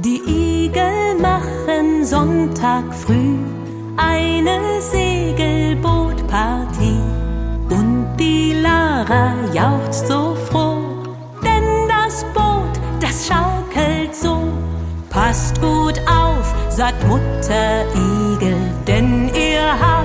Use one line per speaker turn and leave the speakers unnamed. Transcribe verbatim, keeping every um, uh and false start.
Die Igel machen Sonntag früh eine Segelbootpartie. Und die Lara jauchzt so froh, denn das Boot, das schaukelt so. Passt gut auf, sagt Mutter Igel, denn ihr habt